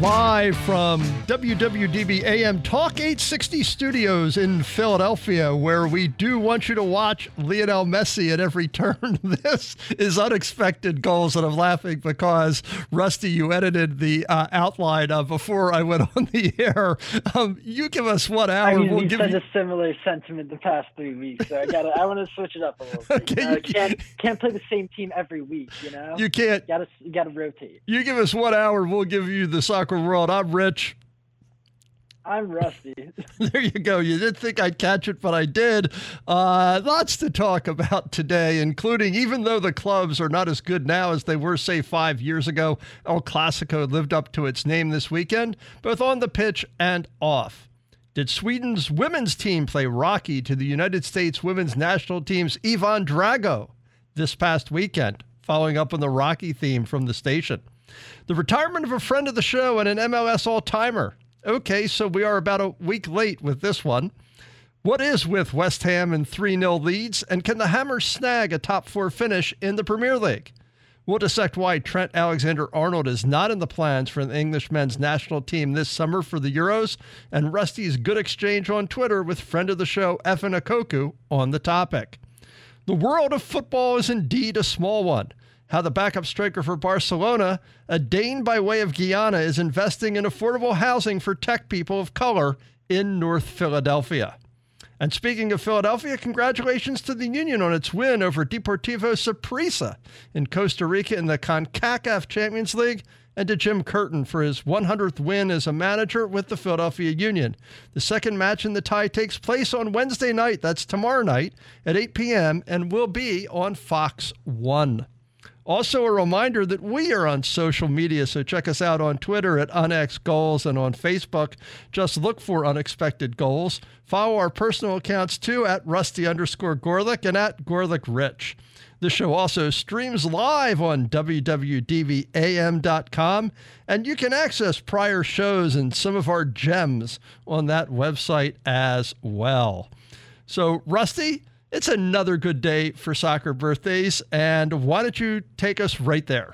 live from WWDB AM Talk 860 Studios in Philadelphia, where we do want you to watch Lionel Messi at every turn. This is Unexpected Goals, and I'm laughing because, Rusty, you edited the outline before I went on the air. You give us 1 hour. I mean, we've said a similar sentiment the past 3 weeks, so I want to switch it up a little bit. Okay, can't play the same team every week, you know? You can't. You gotta rotate. You give us 1 hour, we'll give you the soccer world. I'm Rich. I'm Rusty. There you go. You didn't think I'd catch it, but I did. Lots to talk about today, including, even though the clubs are not as good now as they were, say, 5 years ago, El Clasico lived up to its name this weekend, both on the pitch and off. Did Sweden's women's team play Rocky to the United States women's national team's Ivan Drago this past weekend, following up on the Rocky theme from the station? The retirement of a friend of the show and an MLS all-timer. Okay, so we are about a week late with this one. What is with West Ham in 3-0 leads, and can the Hammers snag a top-4 finish in the Premier League? We'll dissect why Trent Alexander-Arnold is not in the plans for the English men's national team this summer for the Euros, and Rusty's good exchange on Twitter with friend of the show, Efan Akoku, on the topic. The world of football is indeed a small one. How the backup striker for Barcelona, a Dane by way of Guyana, is investing in affordable housing for tech people of color in North Philadelphia. And speaking of Philadelphia, congratulations to the Union on its win over Deportivo Saprissa in Costa Rica in the CONCACAF Champions League, and to Jim Curtin for his 100th win as a manager with the Philadelphia Union. The second match in the tie takes place on Wednesday night, that's tomorrow night, at 8 p.m., and will be on Fox 1. Also, a reminder that we are on social media, so check us out on Twitter at UnXGoals and on Facebook. Just look for Unexpected Goals. Follow our personal accounts, too, at Rusty_Gorlick and at GorlickRich. The show also streams live on WWDBAM.com, and you can access prior shows and some of our gems on that website as well. So, Rusty, it's another good day for soccer birthdays, and why don't you take us right there?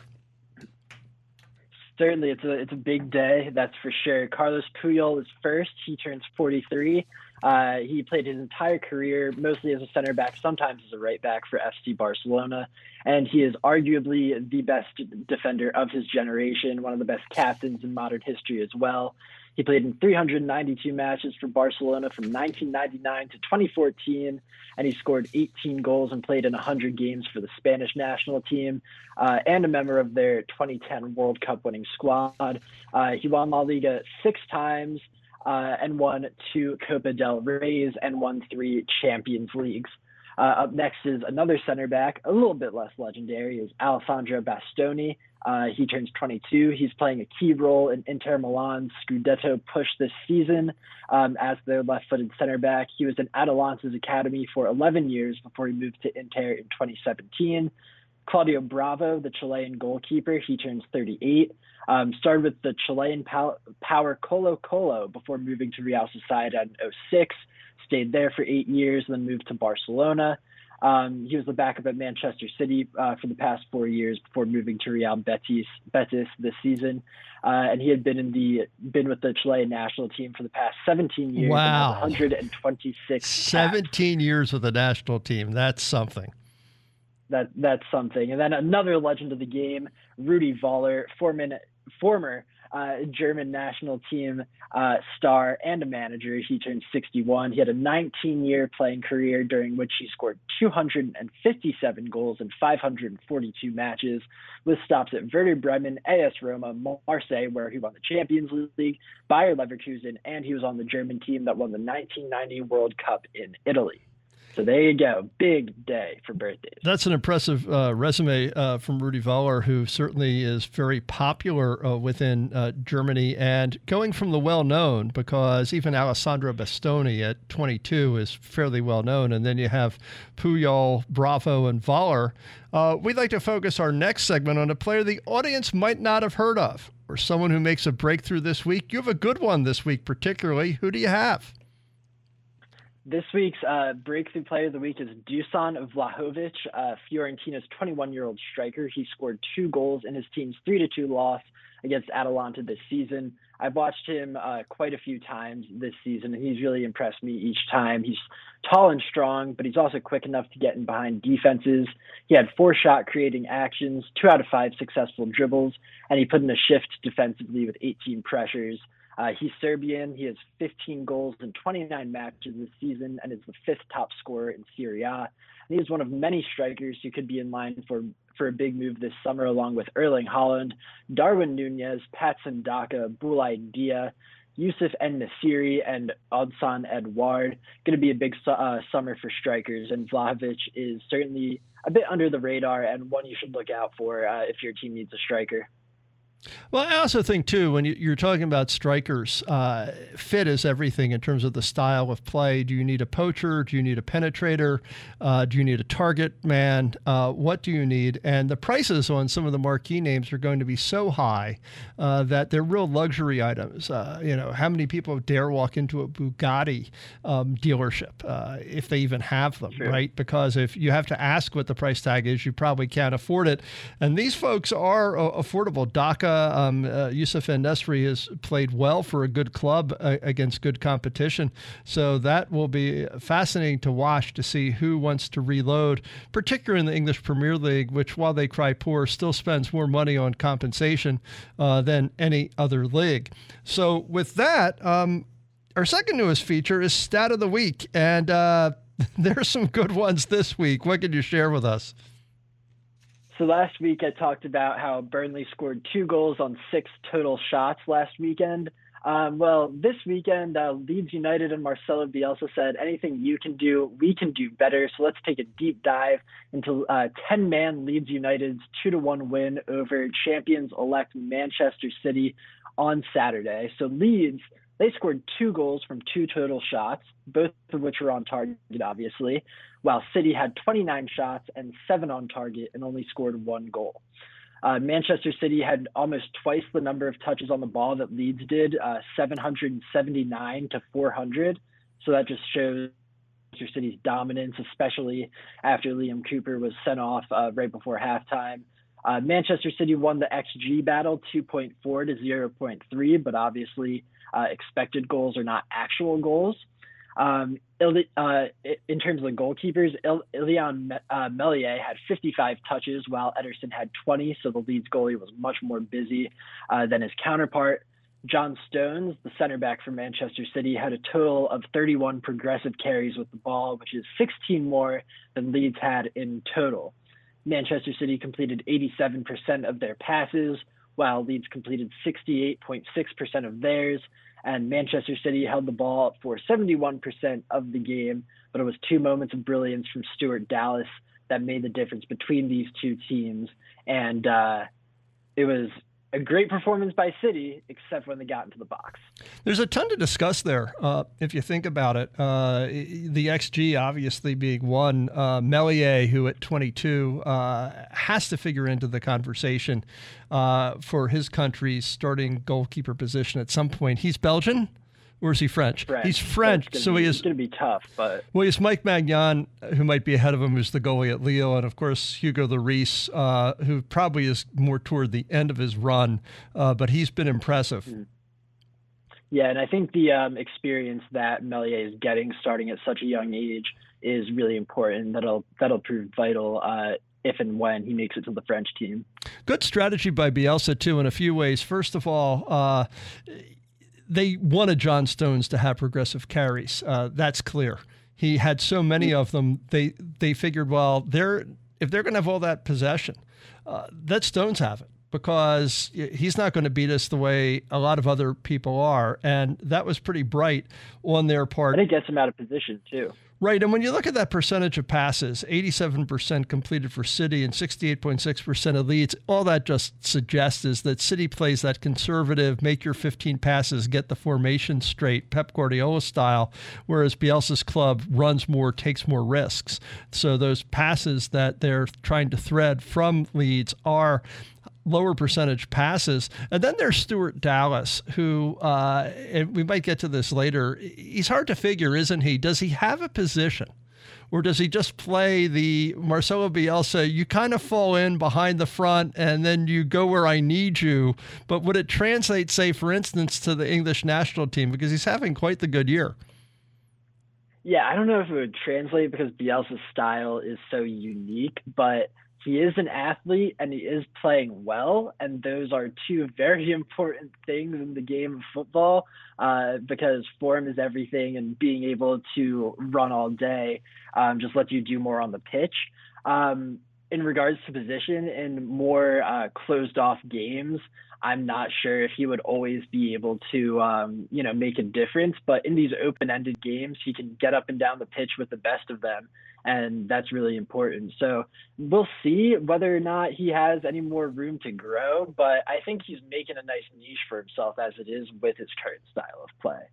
Certainly, it's a big day, that's for sure. Carlos Puyol is first. He turns 43. He played his entire career mostly as a center back, sometimes as a right back for FC Barcelona, and he is arguably the best defender of his generation, one of the best captains in modern history as well. He played in 392 matches for Barcelona from 1999 to 2014, and he scored 18 goals and played in 100 games for the Spanish national team, and a member of their 2010 World Cup winning squad. He won La Liga 6 times and won 2 Copa del Reys and won 3 Champions Leagues. Up next is another center back, a little bit less legendary, is Alessandro Bastoni. He turns 22. He's playing a key role in Inter Milan's Scudetto push this season as their left-footed center back. He was in Atalanta's academy for 11 years before he moved to Inter in 2017. Claudio Bravo, the Chilean goalkeeper, he turns 38. Started with the Chilean power Colo-Colo before moving to Real Sociedad in 2006. Stayed there for 8 years, then moved to Barcelona. He was the backup at Manchester City for the past 4 years before moving to Real Betis this season. And he had been with the Chilean national team for the past 17 years. Wow. 126 17 years with the national team. That's something. That's something. And then another legend of the game, Rudi Völler, former German national team star and a manager. He turned 61. He had a 19-year playing career during which he scored 257 goals in 542 matches, with stops at Werder Bremen, AS Roma, Marseille, where he won the Champions League, Bayer Leverkusen, and he was on the German team that won the 1990 World Cup in Italy. So there you go. Big day for birthdays. That's an impressive resume from Rudi Völler, who certainly is very popular within Germany, and going from the well-known, because even Alessandro Bastoni at 22 is fairly well-known, and then you have Puyol, Bravo, and Völler. We'd like to focus our next segment on a player the audience might not have heard of, or someone who makes a breakthrough this week. You have a good one this week particularly. Who do you have? This week's breakthrough player of the week is Dusan Vlahovic, Fiorentina's 21-year-old striker. He scored 2 goals in his team's 3-2 loss against Atalanta this season. I've watched him quite a few times this season, and he's really impressed me each time. He's tall and strong, but he's also quick enough to get in behind defenses. He had 4 shot-creating actions, 2 out of 5 successful dribbles, and he put in a shift defensively with 18 pressures. He's Serbian. He has 15 goals in 29 matches this season and is the 5th top scorer in Serie A. And he is one of many strikers who could be in line for a big move this summer, along with Erling Haaland, Darwin Nunez, Patson Daka, Boulaye Dia, Youssef En-Nesyri, and Odsonne Edouard. Going to be a big summer for strikers, and Vlahovic is certainly a bit under the radar and one you should look out for if your team needs a striker. Well, I also think, too, when you're talking about strikers, fit is everything in terms of the style of play. Do you need a poacher? Do you need a penetrator? Do you need a target man? What do you need? And the prices on some of the marquee names are going to be so high that they're real luxury items. How many people dare walk into a Bugatti dealership if they even have them, sure, right? Because if you have to ask what the price tag is, you probably can't afford it. And these folks are affordable. Daka, Youssef En-Nesyri has played well for a good club against good competition. So that will be fascinating to watch to see who wants to reload, particularly in the English Premier League, which, while they cry poor, still spends more money on compensation than any other league. So with that, our second newest feature is Stat of the Week. And there's some good ones this week. What can you share with us? So last week I talked about how Burnley scored 2 goals on 6 total shots last weekend. Well, this weekend, Leeds United and Marcelo Bielsa said, anything you can do, we can do better. So let's take a deep dive into 10-man Leeds United's 2-1 win over champions-elect Manchester City on Saturday. So Leeds, they scored 2 goals from 2 total shots, both of which were on target, obviously, while City had 29 shots and 7 on target and only scored 1 goal. Manchester City had almost twice the number of touches on the ball that Leeds did, 779 to 400. So that just shows Manchester City's dominance, especially after Liam Cooper was sent off right before halftime. Manchester City won the XG battle 2.4 to 0.3, but obviously expected goals are not actual goals. In terms of the goalkeepers, Ilian Meslier had 55 touches, while Ederson had 20, so the Leeds goalie was much more busy than his counterpart. John Stones, the center back for Manchester City, had a total of 31 progressive carries with the ball, which is 16 more than Leeds had in total. Manchester City completed 87% of their passes, while Leeds completed 68.6% of theirs. And Manchester City held the ball for 71% of the game, but it was 2 moments of brilliance from Stuart Dallas that made the difference between these two teams. And it was a great performance by City, except when they got into the box. There's a ton to discuss there, if you think about it. The XG obviously being one. Meslier, who at 22 has to figure into the conversation for his country's starting goalkeeper position at some point. He's Belgian? Or is he French? He's French, so he is. It's going to be tough, but. Well, he's Mike Maignan, who might be ahead of him, who's the goalie at Lille, and of course Hugo Lloris, who probably is more toward the end of his run, but he's been impressive. Yeah, and I think the experience that Meslier is getting, starting at such a young age, is really important. That'll prove vital if and when he makes it to the French team. Good strategy by Bielsa too, in a few ways. First of all, they wanted John Stones to have progressive carries. That's clear. He had so many of them. They figured, well, if they're going to have all that possession, let Stones have it, because he's not going to beat us the way a lot of other people are. And that was pretty bright on their part. And it gets him out of position, too. Right, and when you look at that percentage of passes, 87% completed for City and 68.6% of Leeds, all that just suggests is that City plays that conservative, make your 15 passes, get the formation straight, Pep Guardiola style, whereas Bielsa's club runs more, takes more risks. So those passes that they're trying to thread from Leeds are lower percentage passes. And then there's Stuart Dallas, who, and we might get to this later, he's hard to figure, isn't he? Does he have a position? Or does he just play the Marcelo Bielsa, you kind of fall in behind the front and then you go where I need you? But would it translate, say, for instance, to the English national team? Because he's having quite the good year. Yeah, I don't know if it would translate because Bielsa's style is so unique, but he is an athlete and he is playing well. And those are two very important things in the game of football, because form is everything, and being able to run all day just lets you do more on the pitch. In regards to position in more closed off games, I'm not sure if he would always be able to, make a difference. But in these open-ended games, he can get up and down the pitch with the best of them. And that's really important. So we'll see whether or not he has any more room to grow. But I think he's making a nice niche for himself as it is with his current style of play.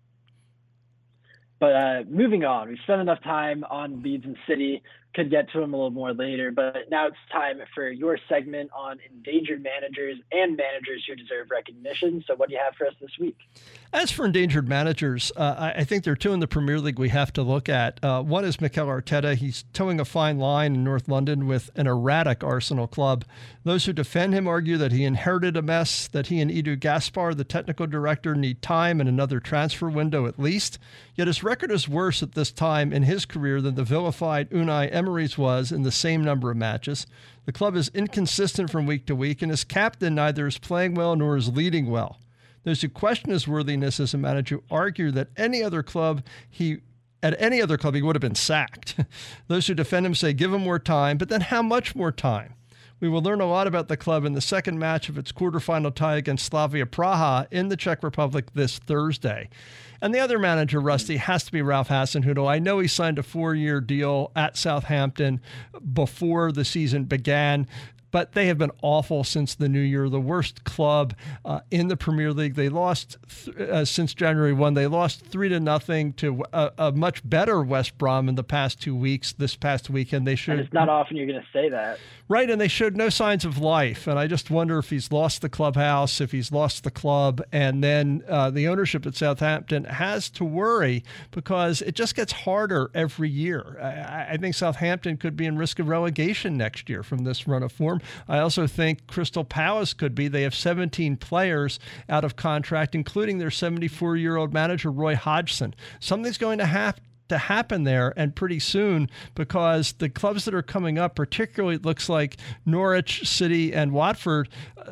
But moving on, we've spent enough time on Leeds and City. Could get to them a little more later, but now it's time for your segment on endangered managers and managers who deserve recognition. So what do you have for us this week? As for endangered managers, I think there are two in the Premier League we have to look at. One is Mikel Arteta. He's towing a fine line in North London with an erratic Arsenal club. Those who defend him argue that he inherited a mess, that he and Edu Gaspar, the technical director, need time and another transfer window at least. Yet his record is worse at this time in his career than the vilified Unai Emery's was in the same number of matches. The club is inconsistent from week to week, and his captain neither is playing well nor is leading well. Those who question his worthiness as a manager argue that at any other club he would have been sacked. Those who defend him say give him more time, but then how much more time? We will learn a lot about the club in the second match of its quarterfinal tie against Slavia Praha in the Czech Republic this Thursday. And the other manager, Rusty, has to be Ralph Hasenhüttl. I know he signed a 4-year deal at Southampton before the season began, but they have been awful since the new year. The worst club in the Premier League. They lost since January 1. They lost 3-0 to a much better West Brom in the past 2 weeks. This past weekend, they should. And it's not often you're going to say that. Right, and they showed no signs of life. And I just wonder if he's lost the clubhouse, if he's lost the club, and then the ownership at Southampton has to worry because it just gets harder every year. I think Southampton could be in risk of relegation next year from this run of form. I also think Crystal Palace could be. They have 17 players out of contract, including their 74-year-old manager, Roy Hodgson. Something's going to have to happen there, and pretty soon, because the clubs that are coming up, particularly it looks like Norwich, City, and Watford,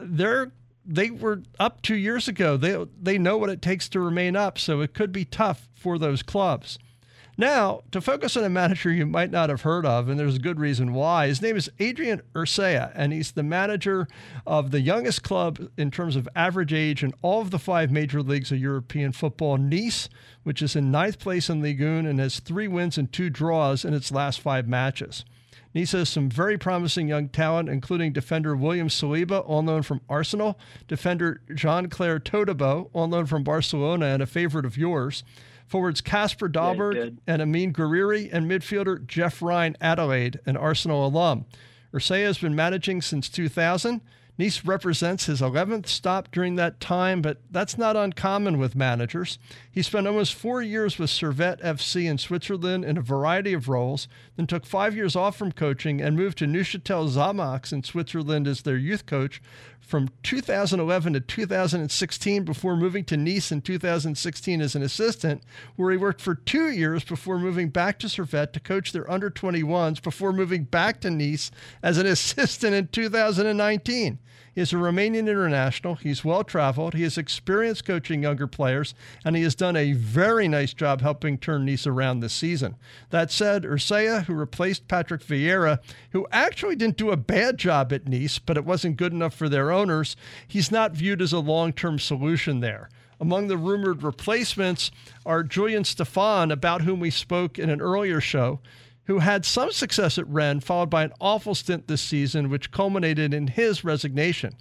they were up 2 years ago. They know what it takes to remain up, so it could be tough for those clubs. Now, to focus on a manager you might not have heard of, and there's a good reason why, his name is Adrian Urcea, and he's the manager of the youngest club in terms of average age in all of the 5 major leagues of European football, Nice, which is in 9th place in Ligue 1 and has 3 wins and 2 draws in its last 5 matches. Nice has some very promising young talent, including defender William Saliba, all known from Arsenal, defender Jean-Claire Todibo, all known from Barcelona and a favorite of yours, forwards Casper Dolberg and Amin Gouiri, and midfielder Jeff Ryan Adelaide, an Arsenal alum. Urcea has been managing since 2000. Nice represents his 11th stop during that time, but that's not uncommon with managers. He spent almost 4 years with Servette FC in Switzerland in a variety of roles, then took 5 years off from coaching and moved to Neuchâtel Xamax in Switzerland as their youth coach from 2011 to 2016 before moving to Nice in 2016 as an assistant, where he worked for 2 years before moving back to Servette to coach their under-21s before moving back to Nice as an assistant in 2019. He is a Romanian international. He's well-traveled. He has experience coaching younger players, and he has done a very nice job helping turn Nice around this season. That said, Urcea, who replaced Patrick Vieira, who actually didn't do a bad job at Nice, but it wasn't good enough for their owners, he's not viewed as a long-term solution there. Among the rumored replacements are Julian Stefan, about whom we spoke in an earlier show, who had some success at Rennes, followed by an awful stint this season, which culminated in his resignation.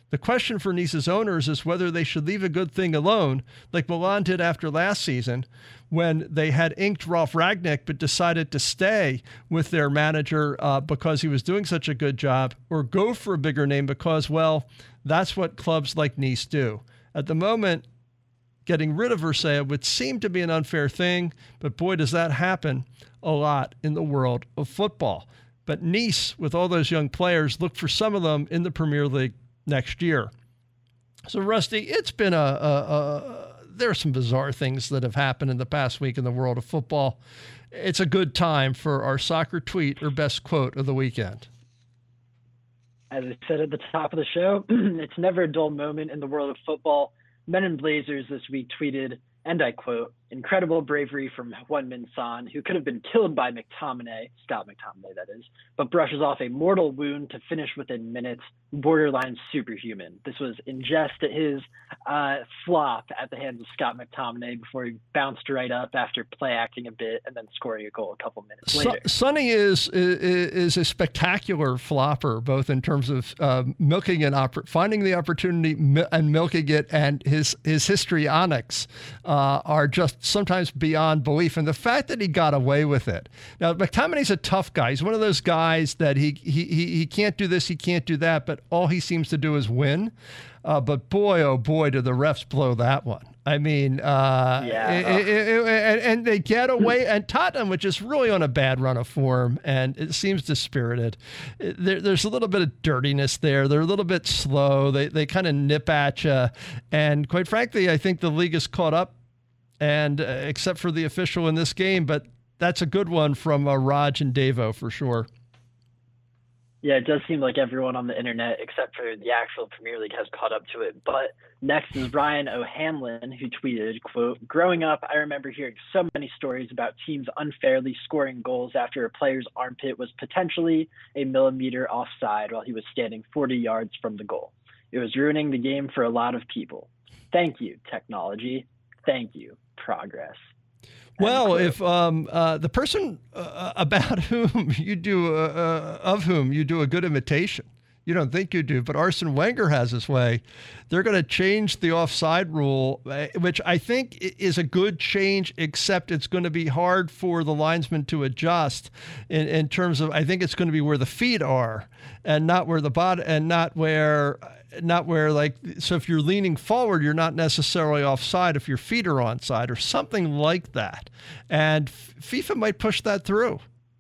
The question for Nice's owners is whether they should leave a good thing alone, like Milan did after last season, when they had inked Ralf Rangnick but decided to stay with their manager because he was doing such a good job, or go for a bigger name because, well, that's what clubs like Nice do. At the moment, getting rid of Ursae would seem to be an unfair thing, but boy, does that happen a lot in the world of football. But Nice, with all those young players, look for some of them in the Premier League next year. So, Rusty, it's been there are some bizarre things that have happened in the past week in the world of football. It's a good time for our soccer tweet or best quote of the weekend. As I said at the top of the show, it's never a dull moment in the world of football. Men in Blazers this week tweeted, and I quote, "Incredible bravery from Heung-min Son, who could have been killed by McTominay," Scott McTominay that is, "but brushes off a mortal wound to finish within minutes. Borderline superhuman." This was in jest at his flop at the hands of Scott McTominay before he bounced right up after play acting a bit and then scoring a goal a couple minutes later. Sonny is a spectacular flopper, both in terms of milking finding the opportunity and milking it, and his histrionics are just sometimes beyond belief. And the fact that he got away with it. Now, McTominay's a tough guy. He's one of those guys that he can't do this, he can't do that, but all he seems to do is win. But boy, oh boy, do the refs blow that one. I mean, and they get away. And Tottenham, which is really on a bad run of form, and it seems dispirited. There's a little bit of dirtiness there. They're a little bit slow. They kind of nip at you. And quite frankly, I think the league is caught up, and except for the official in this game. But that's a good one from Raj and Davo for sure. Yeah, it does seem like everyone on the internet, except for the actual Premier League, has caught up to it. But next is Ryan O'Hanlon, who tweeted, quote, "Growing up, I remember hearing so many stories about teams unfairly scoring goals after a player's armpit was potentially a millimeter offside while he was standing 40 yards from the goal. It was ruining the game for a lot of people. Thank you, technology. Thank you, progress." Well, if the person about whom you do of whom you do a good imitation, you don't think you do, but Arsene Wenger has his way. They're going to change the offside rule, which I think is a good change, except it's going to be hard for the linesman to adjust in terms of, I think it's going to be where the feet are and not where the body, and not where like, so if you're leaning forward, you're not necessarily offside if your feet are onside or something like that. And FIFA might push that through.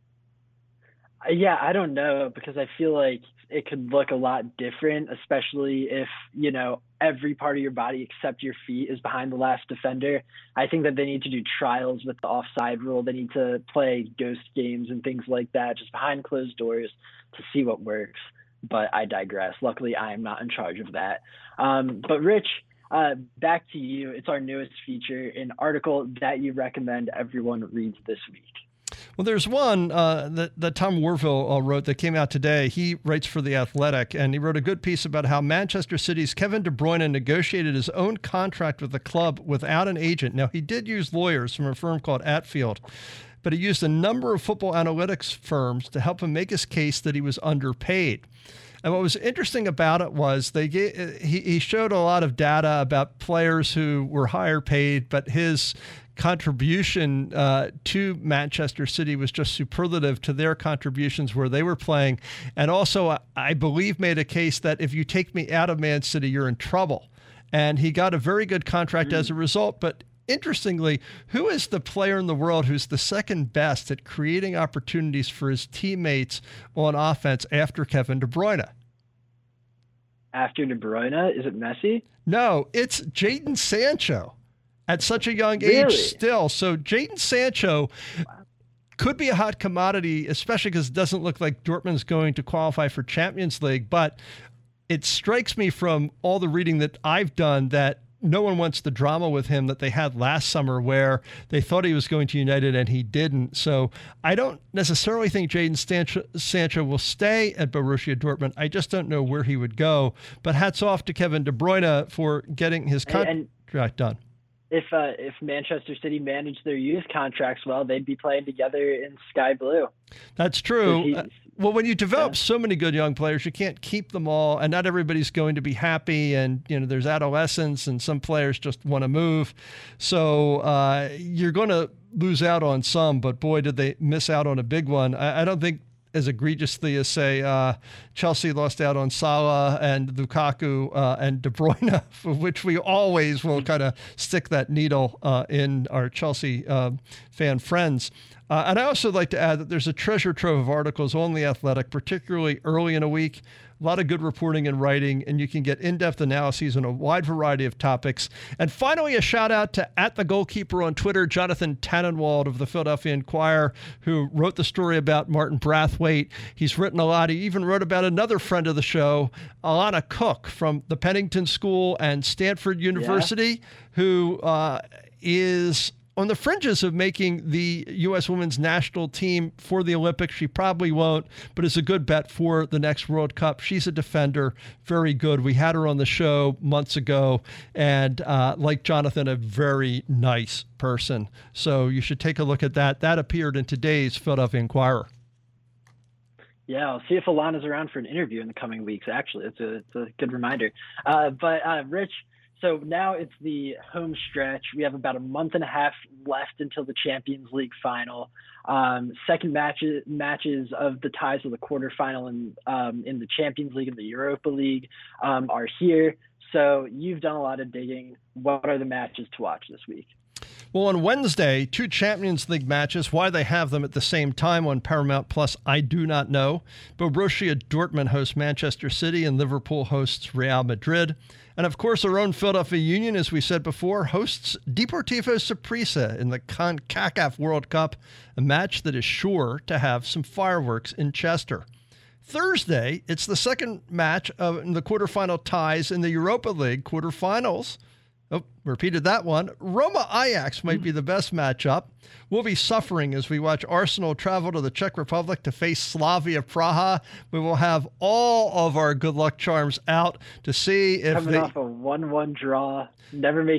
Yeah, I don't know, because I feel like it could look a lot different, especially if, you know, every part of your body except your feet is behind the last defender. I think that they need to do trials with the offside rule. They need to play ghost games and things like that, just behind closed doors, to see what works. But I digress. Luckily, I am not in charge of that. But Rich, back to you. It's our newest feature, an article that you recommend everyone reads this week. Well, there's one that Tom Warville wrote that came out today. He writes for The Athletic, and he wrote a good piece about how Manchester City's Kevin De Bruyne negotiated his own contract with the club without an agent. Now, he did use lawyers from a firm called Atfield, but he used a number of football analytics firms to help him make his case that he was underpaid. And what was interesting about it was he showed a lot of data about players who were higher paid, but his contribution to Manchester City was just superlative to their contributions where they were playing. And also, I believe, made a case that if you take me out of Man City, you're in trouble. And he got a very good contract as a result. But interestingly, who is the player in the world who's the second best at creating opportunities for his teammates on offense after Kevin De Bruyne? After De Bruyne? Is it Messi? No, it's Jadon Sancho. At such a young age still. So Jadon Sancho could be a hot commodity, especially because it doesn't look like Dortmund's going to qualify for Champions League. But it strikes me from all the reading that I've done that no one wants the drama with him that they had last summer where they thought he was going to United and he didn't. So I don't necessarily think Jadon Sancho will stay at Borussia Dortmund. I just don't know where he would go. But hats off to Kevin De Bruyne for getting his contract done. If Manchester City managed their youth contracts well, they'd be playing together in Sky Blue. That's true. Well, when you develop so many good young players, you can't keep them all, and not everybody's going to be happy. And, there's adolescence, and some players just want to move. So you're going to lose out on some, but boy, did they miss out on a big one. I don't think as egregiously as, say, Chelsea lost out on Salah and Lukaku and De Bruyne, for which we always will kind of stick that needle in our Chelsea fan friends. And I also like to add that there's a treasure trove of articles on The Athletic, particularly early in a week. A lot of good reporting and writing, and you can get in-depth analyses on a wide variety of topics. And finally, a shout-out to @TheGoalkeeper on Twitter, Jonathan Tannenwald of the Philadelphia Inquirer, who wrote the story about Martin Brathwaite. He's written a lot. He even wrote about another friend of the show, Alana Cook from the Pennington School and Stanford University, who is on the fringes of making the U.S. women's national team for the Olympics. She probably won't, but is a good bet for the next World Cup. She's a defender, very good. We had her on the show months ago, and like Jonathan, a very nice person. So you should take a look at that. That appeared in today's Philadelphia Inquirer. Yeah, I'll see if Alana's around for an interview in the coming weeks, actually. It's a good reminder. But Rich, so now it's the home stretch. We have about a month and a half left until the Champions League final. Second matches of the ties of the quarterfinal in the Champions League and the Europa League are here. So you've done a lot of digging. What are the matches to watch this week? Well, on Wednesday, 2 Champions League matches. Why they have them at the same time on Paramount Plus, I do not know. But Borussia Dortmund hosts Manchester City and Liverpool hosts Real Madrid. And, of course, our own Philadelphia Union, as we said before, hosts Deportivo Saprissa in the CONCACAF World Cup, a match that is sure to have some fireworks in Chester. Thursday, it's the second match of the quarterfinal ties in the Europa League quarterfinals. Oh, repeated that one. Roma-Ajax might be the best matchup. We'll be suffering as we watch Arsenal travel to the Czech Republic to face Slavia Praha. We will have all of our good luck charms out to see if coming off a 1-1 draw. They never make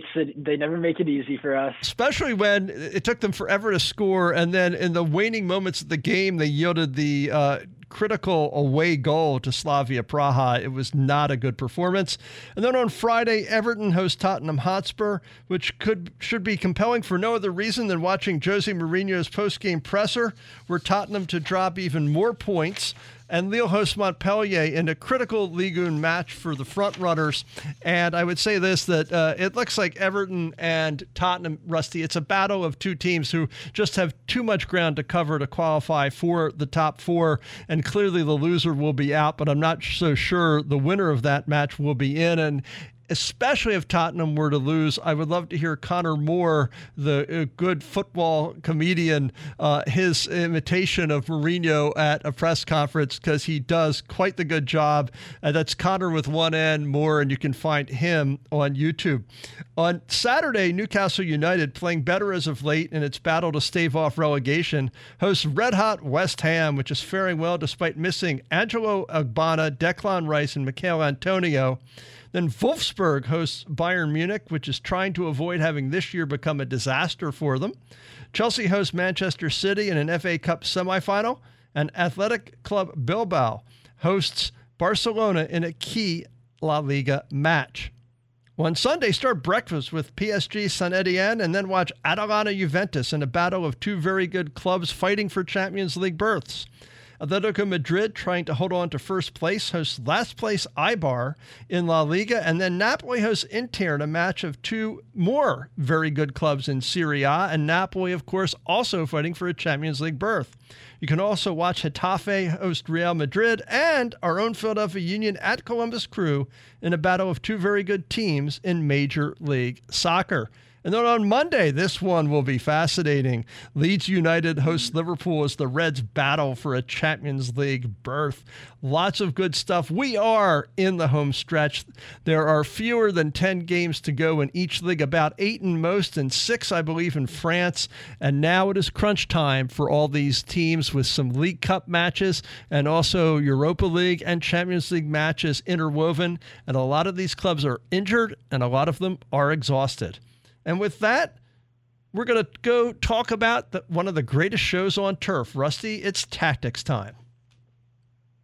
it easy for us. Especially when it took them forever to score, and then in the waning moments of the game, they yielded the critical away goal to Slavia Praha. It was not a good performance. And then on Friday, Everton hosts Tottenham Hotspur, which should be compelling for no other reason than watching Jose Mourinho's post-game presser, where Tottenham to drop even more points. And Lille hosts Montpellier in a critical Ligue 1 match for the front-runners. And I would say this, that it looks like Everton and Tottenham, Rusty, it's a battle of two teams who just have too much ground to cover to qualify for the top 4. And clearly the loser will be out, but I'm not so sure the winner of that match will be in. And especially if Tottenham were to lose, I would love to hear Connor Moore, the good football comedian, his imitation of Mourinho at a press conference, because he does quite the good job. That's Connor with one N, Moore, and you can find him on YouTube. On Saturday, Newcastle United, playing better as of late in its battle to stave off relegation, hosts red-hot West Ham, which is faring well despite missing Angelo Ogbonna, Declan Rice, and Michail Antonio. Then Wolfsburg hosts Bayern Munich, which is trying to avoid having this year become a disaster for them. Chelsea hosts Manchester City in an FA Cup semifinal. And Athletic Club Bilbao hosts Barcelona in a key La Liga match. On Sunday, start breakfast with PSG Saint Etienne and then watch Atalanta Juventus in a battle of two very good clubs fighting for Champions League berths. Atletico Madrid, trying to hold on to first place, hosts last place Eibar in La Liga, and then Napoli hosts Inter in a match of two more very good clubs in Serie A, and Napoli, of course, also fighting for a Champions League berth. You can also watch Getafe host Real Madrid and our own Philadelphia Union at Columbus Crew in a battle of two very good teams in Major League Soccer. And then on Monday, this one will be fascinating. Leeds United hosts Liverpool as the Reds battle for a Champions League berth. Lots of good stuff. We are in the home stretch. There are fewer than 10 games to go in each league, about 8 in most and 6, I believe, in France. And now it is crunch time for all these teams with some League Cup matches and also Europa League and Champions League matches interwoven. And a lot of these clubs are injured and a lot of them are exhausted. And with that, we're going to go talk about one of the greatest shows on turf. Rusty, it's tactics time.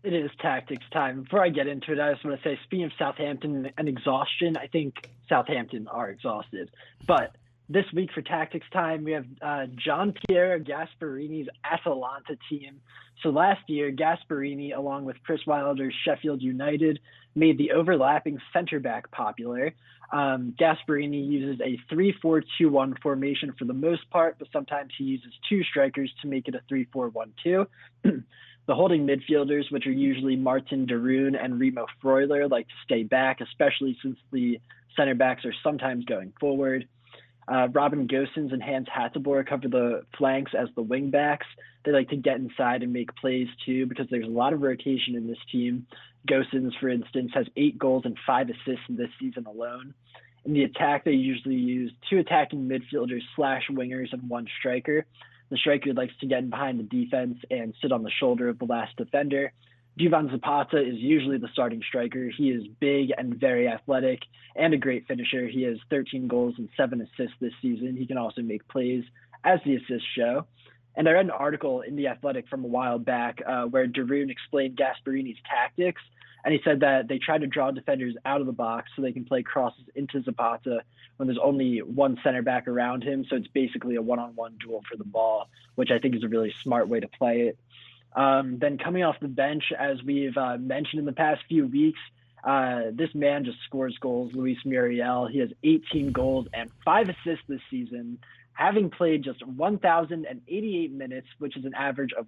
It is tactics time. Before I get into it, I just want to say, speaking of Southampton and exhaustion, I think Southampton are exhausted. But this week for tactics time, we have Gian Piero Gasparini's Atalanta team. So last year, Gasparini, along with Chris Wilder's Sheffield United, made the overlapping center back popular. Gasparini uses a 3-4-2-1 formation for the most part, but sometimes he uses two strikers to make it a 3-4-1-2. The holding midfielders, which are usually Martin de Roon and Remo Freuler, like to stay back, especially since the center backs are sometimes going forward. Robin Gosens and Hans Hateboer cover the flanks as the wing backs. They like to get inside and make plays too, because there's a lot of rotation in this team. Gosens, for instance, has 8 goals and 5 assists this season alone. In the attack, they usually use 2 attacking midfielders / wingers and 1 striker. The striker likes to get in behind the defense and sit on the shoulder of the last defender. Duvan Zapata is usually the starting striker. He is big and very athletic and a great finisher. He has 13 goals and 7 assists this season. He can also make plays, as the assists show. And I read an article in The Athletic from a while back where de Roon explained Gasparini's tactics, and he said that they try to draw defenders out of the box so they can play crosses into Zapata when there's only one center back around him. So it's basically a one-on-one duel for the ball, which I think is a really smart way to play it. Then coming off the bench, as we've mentioned in the past few weeks, this man just scores goals, Luis Muriel. He has 18 goals and 5 assists this season, having played just 1,088 minutes, which is an average of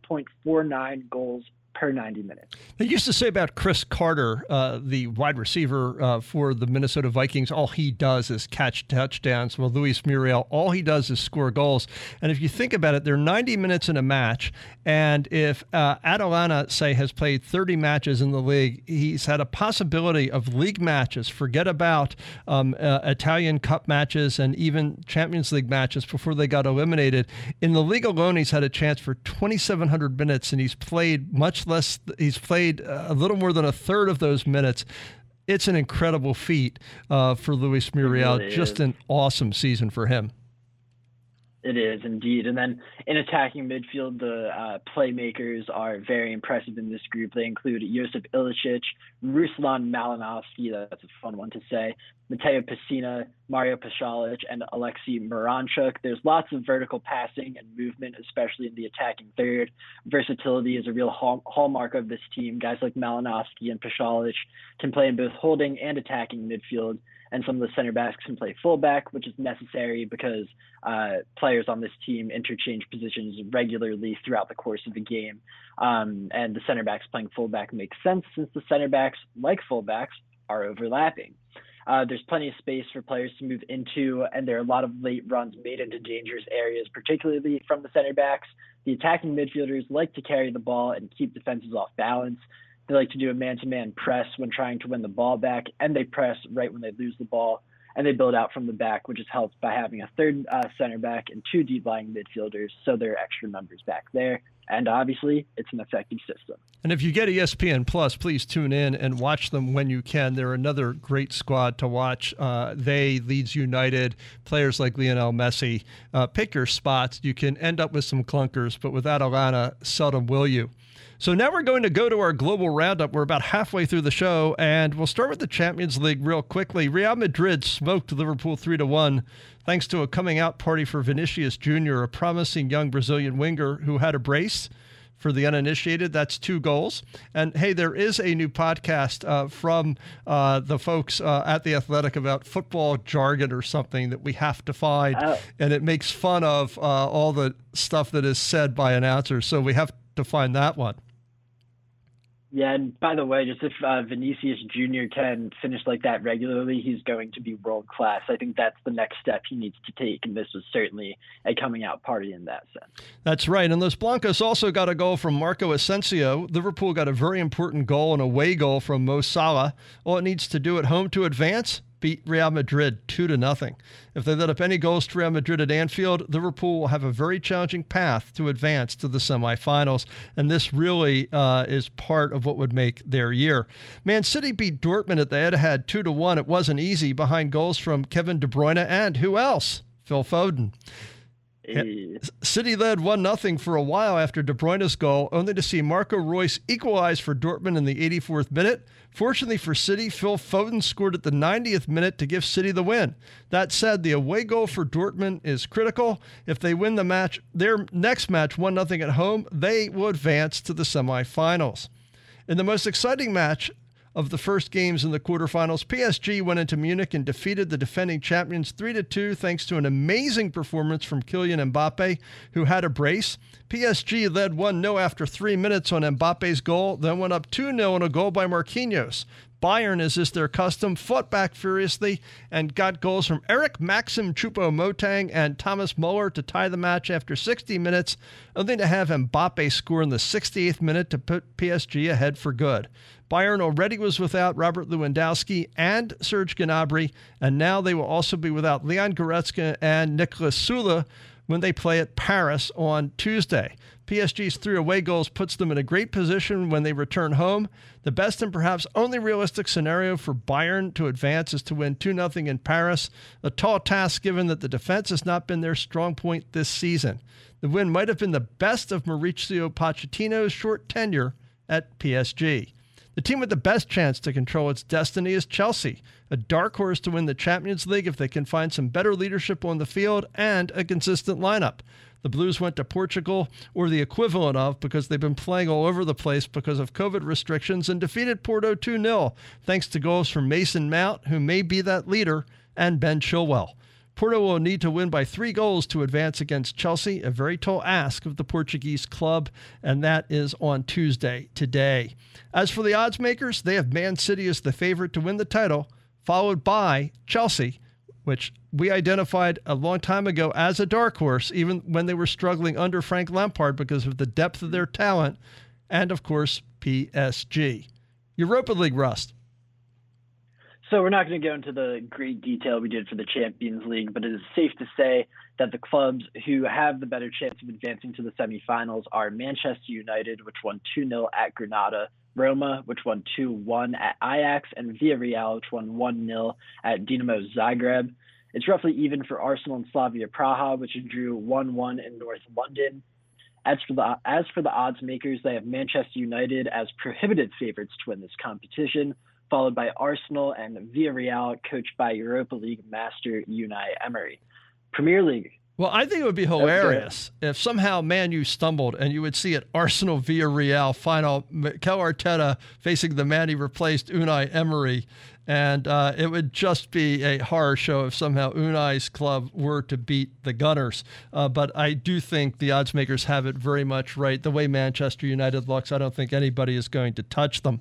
1.49 goals per 90 minutes. They used to say about Chris Carter, the wide receiver for the Minnesota Vikings, all he does is catch touchdowns. Well, Luis Muriel, all he does is score goals. And if you think about it, they're 90 minutes in a match. And if Atalanta, say, has played 30 matches in the league, he's had a possibility of league matches. Forget about Italian Cup matches and even Champions League matches before they got eliminated. In the league alone, he's had a chance for 2,700 minutes, and he's played much less. He's played a little more than a third of those minutes. It's an incredible feat for Luis Muriel. Really just an awesome season for him. It is indeed. And then in attacking midfield, the playmakers are very impressive in this group. They include Josip Ilicic, Ruslan Malinovsky, that's a fun one to say, Mateo Pessina, Mario Pasalic, and Alexei Miranchuk. There's lots of vertical passing and movement, especially in the attacking third. Versatility is a real hallmark of this team. Guys like Malinovsky and Pasalic can play in both holding and attacking midfield, and some of the center backs can play fullback, which is necessary because players on this team interchange positions regularly throughout the course of the game. And the center backs playing fullback makes sense since the center backs, like fullbacks, are overlapping. There's plenty of space for players to move into, and there are a lot of late runs made into dangerous areas, particularly from the center backs. The attacking midfielders like to carry the ball and keep defenses off balance. They like to do a man-to-man press when trying to win the ball back, and they press right when they lose the ball, and they build out from the back, which is helped by having a third center back and 2 deep-lying midfielders, so there are extra numbers back there. And obviously, it's an effective system. And if you get ESPN Plus, please tune in and watch them when you can. They're another great squad to watch. They, Leeds United, players like Lionel Messi. Pick your spots. You can end up with some clunkers, but with Atalanta, seldom will you. So now we're going to go to our global roundup. We're about halfway through the show, and we'll start with the Champions League real quickly. Real Madrid smoked Liverpool 3-1 thanks to a coming-out party for Vinicius Jr., a promising young Brazilian winger who had a brace. For the uninitiated, that's 2 goals. And, hey, there is a new podcast from the folks at The Athletic about football jargon or something that we have to find, and it makes fun of all the stuff that is said by announcers, so we have to find that one. Yeah, and by the way, just if Vinicius Jr. can finish like that regularly, he's going to be world-class. I think that's the next step he needs to take, and this was certainly a coming-out party in that sense. That's right, and Los Blancos also got a goal from Marco Asensio. Liverpool got a very important goal, an away goal from Mo Salah. All it needs to do at home to advance, beat Real Madrid 2-0. If they let up any goals to Real Madrid at Anfield, Liverpool will have a very challenging path to advance to the semifinals, and this really is part of what would make their year. Man City beat Dortmund at the Etihad 2-1. It wasn't easy, behind goals from Kevin De Bruyne and who else? Phil Foden. City led 1-0 for a while after De Bruyne's goal, only to see Marco Reus equalize for Dortmund in the 84th minute. Fortunately for City, Phil Foden scored at the 90th minute to give City the win. That said, the away goal for Dortmund is critical. If they win the match, their next match 1-0 at home, they will advance to the semifinals. In the most exciting match of the first games in the quarterfinals, PSG went into Munich and defeated the defending champions 3-2 thanks to an amazing performance from Kylian Mbappe, who had a brace. PSG led 1-0 after 3 minutes on Mbappe's goal, then went up 2-0 on a goal by Marquinhos. Bayern, as is their custom, fought back furiously and got goals from Eric Maxim Choupo-Moting and Thomas Muller to tie the match after 60 minutes, only to have Mbappe score in the 68th minute to put PSG ahead for good. Bayern already was without Robert Lewandowski and Serge Gnabry, and now they will also be without Leon Goretzka and Nicolas Süle when they play at Paris on Tuesday. PSG's 3 away goals puts them in a great position when they return home. The best and perhaps only realistic scenario for Bayern to advance is to win 2-0 in Paris, a tall task given that the defense has not been their strong point this season. The win might have been the best of Mauricio Pochettino's short tenure at PSG. The team with the best chance to control its destiny is Chelsea, a dark horse to win the Champions League if they can find some better leadership on the field and a consistent lineup. The Blues went to Portugal, or the equivalent of, because they've been playing all over the place because of COVID restrictions, and defeated Porto 2-0, thanks to goals from Mason Mount, who may be that leader, and Ben Chilwell. Porto will need to win by 3 goals to advance against Chelsea, a very tall ask of the Portuguese club, and that is on Tuesday today. As for the odds makers, they have Man City as the favorite to win the title, followed by Chelsea, which we identified a long time ago as a dark horse, even when they were struggling under Frank Lampard because of the depth of their talent, and, of course, PSG. Europa League, Rust. So we're not going to go into the great detail we did for the Champions League, but it is safe to say that the clubs who have the better chance of advancing to the semifinals are Manchester United, which won 2-0 at Granada, Roma, which won 2-1 at Ajax, and Villarreal, which won 1-0 at Dinamo Zagreb. It's roughly even for Arsenal and Slavia Praha, which drew 1-1 in North London. As for the odds makers, they have Manchester United as prohibitive favorites to win this competition, followed by Arsenal and Villarreal, coached by Europa League master Unai Emery. Premier League. Well, I think it would be hilarious if somehow Man U stumbled and you would see an Arsenal Villarreal final, Mikel Arteta facing the man he replaced, Unai Emery, and it would just be a horror show if somehow Unai's club were to beat the Gunners. But I do think the odds makers have it very much right. The way Manchester United looks, I don't think anybody is going to touch them.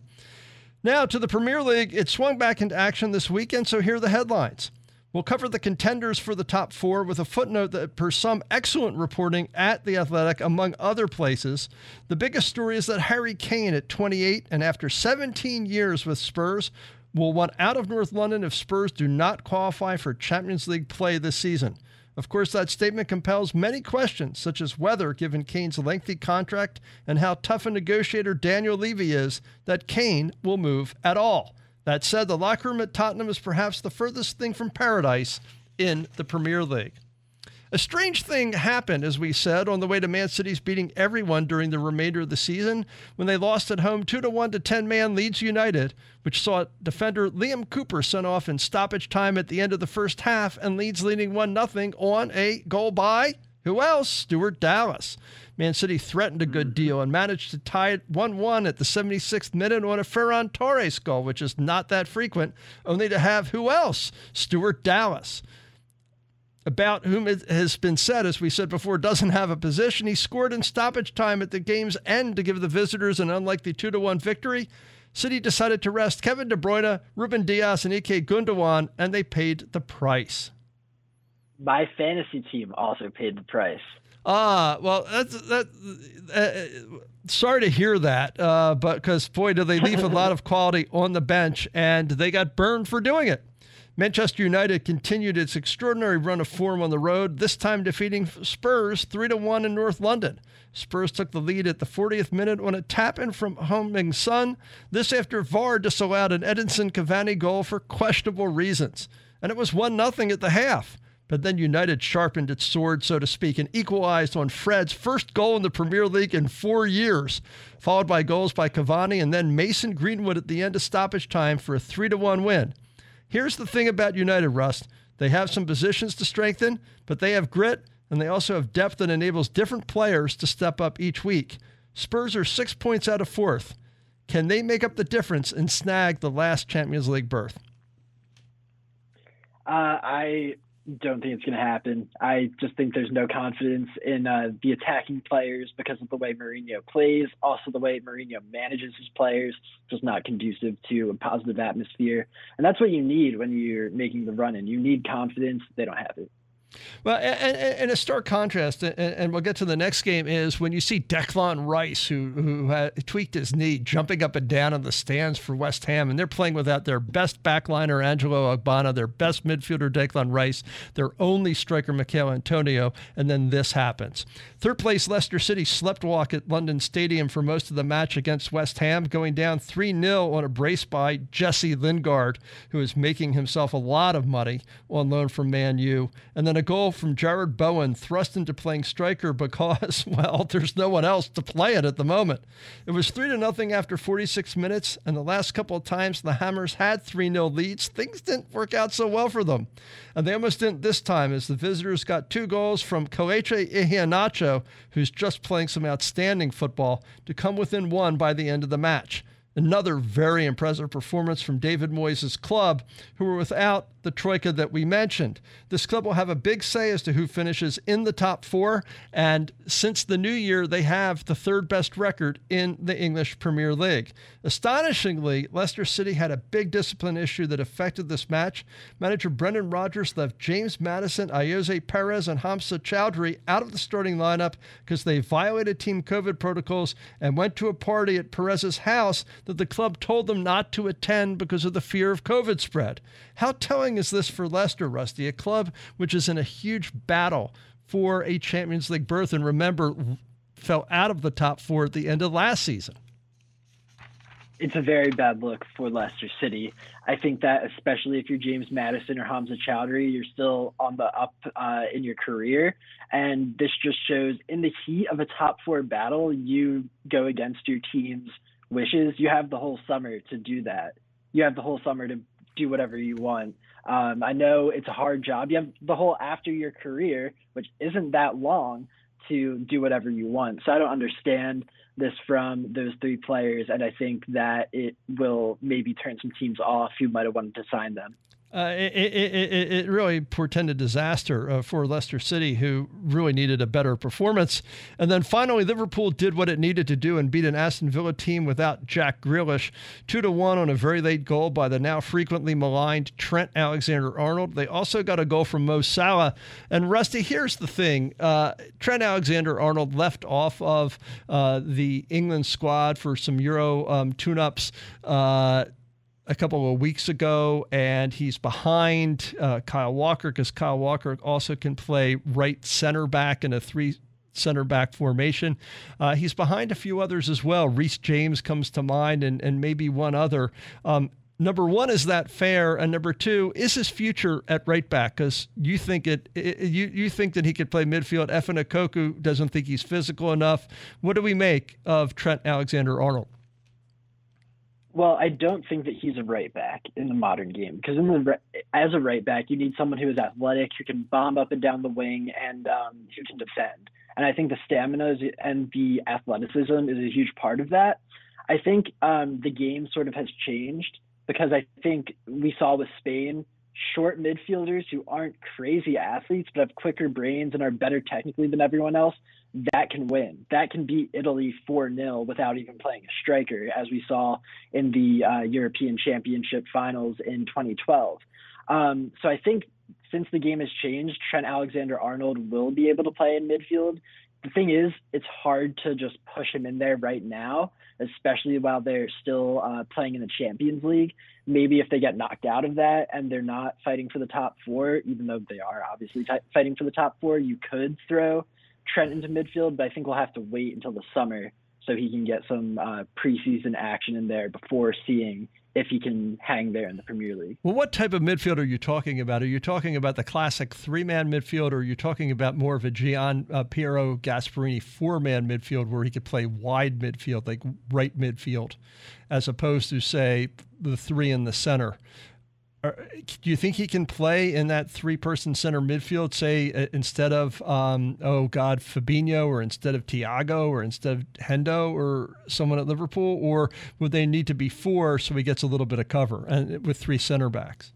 Now to the Premier League. It swung back into action this weekend, so here are the headlines. We'll cover the contenders for the top 4 with a footnote that, per some excellent reporting at The Athletic, among other places, the biggest story is that Harry Kane, at 28 and after 17 years with Spurs, will want out of North London if Spurs do not qualify for Champions League play this season. Of course, that statement compels many questions, such as whether, given Kane's lengthy contract and how tough a negotiator Daniel Levy is, that Kane will move at all. That said, the locker room at Tottenham is perhaps the furthest thing from paradise in the Premier League. A strange thing happened, as we said, on the way to Man City's beating everyone during the remainder of the season when they lost at home 2-1 to 10-man Leeds United, which saw defender Liam Cooper sent off in stoppage time at the end of the first half and Leeds leading 1-0 on a goal by, who else? Stuart Dallas. Man City threatened a good deal and managed to tie it 1-1 at the 76th minute on a Ferran Torres goal, which is not that frequent, only to have who else? Stuart Dallas, about whom it has been said, as we said before, doesn't have a position. He scored in stoppage time at the game's end to give the visitors an unlikely 2-1 victory. City decided to rest Kevin De Bruyne, Ruben Dias, and Ike Gundogan, and they paid the price. My fantasy team also paid the price. Well, sorry to hear that, but because, boy, do they leave a lot of quality on the bench, and they got burned for doing it. Manchester United continued its extraordinary run of form on the road, this time defeating Spurs 3-1 in North London. Spurs took the lead at the 40th minute on a tap-in from Heung-min Son, this after VAR disallowed an Edinson Cavani goal for questionable reasons. And it was 1-0 at the half. But then United sharpened its sword, so to speak, and equalized on Fred's first goal in the Premier League in 4 years, followed by goals by Cavani and then Mason Greenwood at the end of stoppage time for a 3-1 win. Here's the thing about United, Rust. They have some positions to strengthen, but they have grit, and they also have depth that enables different players to step up each week. Spurs are 6 points out of fourth. Can they make up the difference and snag the last Champions League berth? I don't think it's going to happen. I just think there's no confidence in the attacking players because of the way Mourinho plays. Also, the way Mourinho manages his players, just not conducive to a positive atmosphere. And that's what you need when you're making the run-in. You need confidence. They don't have it. Well, and a stark contrast, and we'll get to the next game, is when you see Declan Rice, who had tweaked his knee, jumping up and down in the stands for West Ham, and they're playing without their best backliner, Angelo Ogbonna, their best midfielder, Declan Rice, their only striker, Mikel Antonio, and then this happens. Third place, Leicester City sleptwalk at London Stadium for most of the match against West Ham, going down 3-0 on a brace by Jesse Lingard, who is making himself a lot of money on loan from Man U, and then a goal from Jared Bowen, thrust into playing striker because, well, there's no one else to play it at the moment. It was 3-0 after 46 minutes, and the last couple of times the Hammers had 3-0 leads, things didn't work out so well for them. And they almost didn't this time, as the visitors got 2 goals from Kelechi Iheanacho, who's just playing some outstanding football, to come within 1 by the end of the match. Another very impressive performance from David Moyes' club, who were without the troika that we mentioned. This club will have a big say as to who finishes in the top 4, and since the new year, they have the 3rd best record in the English Premier League. Astonishingly, Leicester City had a big discipline issue that affected this match. Manager Brendan Rodgers left James Maddison, Ayoze Perez, and Hamza Chowdhury out of the starting lineup because they violated team COVID protocols and went to a party at Perez's house that the club told them not to attend because of the fear of COVID spread. How telling is this for Leicester, Rusty, a club which is in a huge battle for a Champions League berth, and remember, fell out of the top 4 at the end of last season? It's a very bad look for Leicester City. I think that especially if you're James Maddison or Hamza Chowdhury, you're still on the up in your career. And this just shows in the heat of a top 4 battle, you go against your team's wishes. You have the whole summer to do that. You have the whole summer to do whatever you want. I know it's a hard job. You have the whole after your career, which isn't that long, to do whatever you want. So I don't understand this from those 3 players, and I think that it will maybe turn some teams off who might have wanted to sign them. It really portended disaster for Leicester City, who really needed a better performance. And then finally, Liverpool did what it needed to do and beat an Aston Villa team without Jack Grealish, 2-1 on a very late goal by the now frequently maligned Trent Alexander-Arnold. They also got a goal from Mo Salah. And Rusty, here's the thing. Trent Alexander-Arnold left off of the England squad for some Euro tune-ups a couple of weeks ago, and he's behind Kyle Walker because Kyle Walker also can play right center back in a 3 center back formation. He's behind a few others as well. Reece James comes to mind, and maybe one other. Number 1, is that fair? And number 2, is his future at right back? Because you think you think that he could play midfield. Efe Nkoku doesn't think he's physical enough. What do we make of Trent Alexander-Arnold? Well, I don't think that he's a right back in the modern game, because as a right back, you need someone who is athletic, who can bomb up and down the wing, and who can defend. And I think the stamina and the athleticism is a huge part of that. I think the game sort of has changed, because I think we saw with Spain, short midfielders who aren't crazy athletes but have quicker brains and are better technically than everyone else, that can win. That can beat Italy 4-0 without even playing a striker, as we saw in the European Championship finals in 2012. So I think since the game has changed, Trent Alexander-Arnold will be able to play in midfield. The thing is, it's hard to just push him in there right now, especially while they're still playing in the Champions League. Maybe if they get knocked out of that and they're not fighting for the top 4, even though they are obviously fighting for the top 4, you could throw Trent into midfield, but I think we'll have to wait until the summer so he can get some preseason action in there before seeing if he can hang there in the Premier League. Well, what type of midfield are you talking about? Are you talking about the classic three-man midfield, or are you talking about more of a Gian Piero Gasperini four-man midfield where he could play wide midfield, like right midfield, as opposed to, say, the three in the center? Do you think he can play in that three-person center midfield, say, instead of, Fabinho, or instead of Thiago, or instead of Hendo, or someone at Liverpool? Or would they need to be four so he gets a little bit of cover and with three center backs?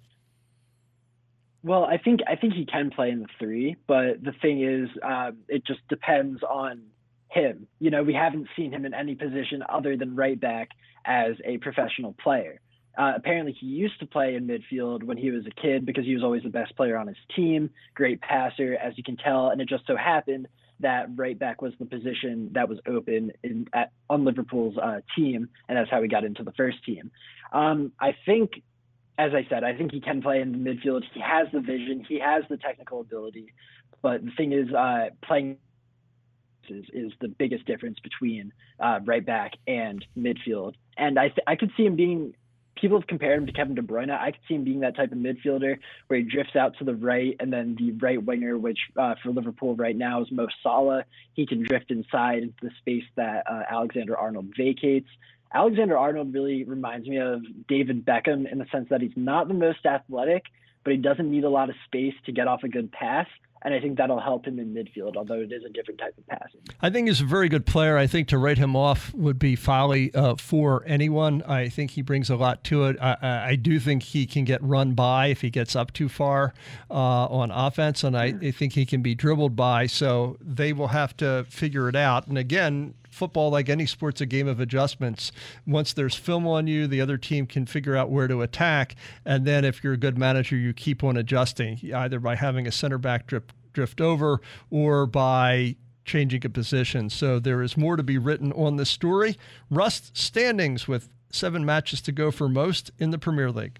Well, I think he can play in the three, but the thing is, it just depends on him. You know, we haven't seen him in any position other than right back as a professional player. Apparently he used to play in midfield when he was a kid because he was always the best player on his team, great passer, as you can tell. And it just so happened that right back was the position that was open on Liverpool's team. And that's how he got into the first team. I think, as I said, I think he can play in the midfield. He has the vision. He has the technical ability. But the thing is, playing is the biggest difference between right back and midfield. And I could see him being – people have compared him to Kevin De Bruyne. I could see him being that type of midfielder where he drifts out to the right, and then the right winger, which for Liverpool right now is Mo Salah, he can drift inside into the space that Alexander-Arnold vacates. Alexander-Arnold really reminds me of David Beckham in the sense that he's not the most athletic, but he doesn't need a lot of space to get off a good pass. And I think that'll help him in midfield, although it is a different type of passing. I think he's a very good player. I think to write him off would be folly for anyone. I think he brings a lot to it. I do think he can get run by if he gets up too far on offense, and I think he can be dribbled by. So they will have to figure it out. And again, football, like any sport's a game of adjustments. Once there's film on you, the other team can figure out where to attack. And then if you're a good manager, you keep on adjusting, either by having a center back drift over or by changing a position. So there is more to be written on this story. Rust, standings with 7 matches to go for most in the Premier League.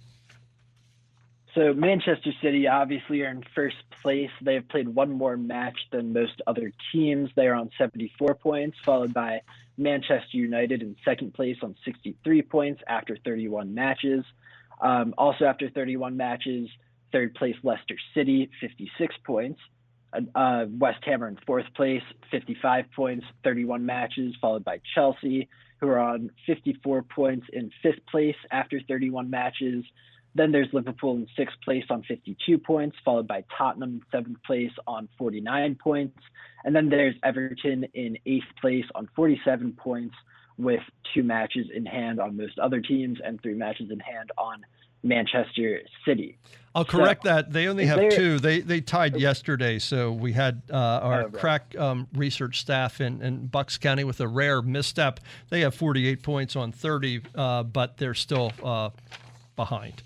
So Manchester City obviously are in first place. They have played one more match than most other teams. They are on 74 points, followed by Manchester United in second place on 63 points after 31 matches. Also after 31 matches, third place Leicester City, 56 points. West Ham are in fourth place, 55 points, 31 matches, followed by Chelsea, who are on 54 points in fifth place after 31 matches. Then there's Liverpool in sixth place on 52 points, followed by Tottenham in seventh place on 49 points. And then there's Everton in eighth place on 47 points with 2 matches in hand on most other teams and 3 matches in hand on Manchester City. I'll correct that. They only have 2. They tied yesterday. So we had our crack research staff in Bucks County with a rare misstep. They have 48 points on 30, but they're still behind.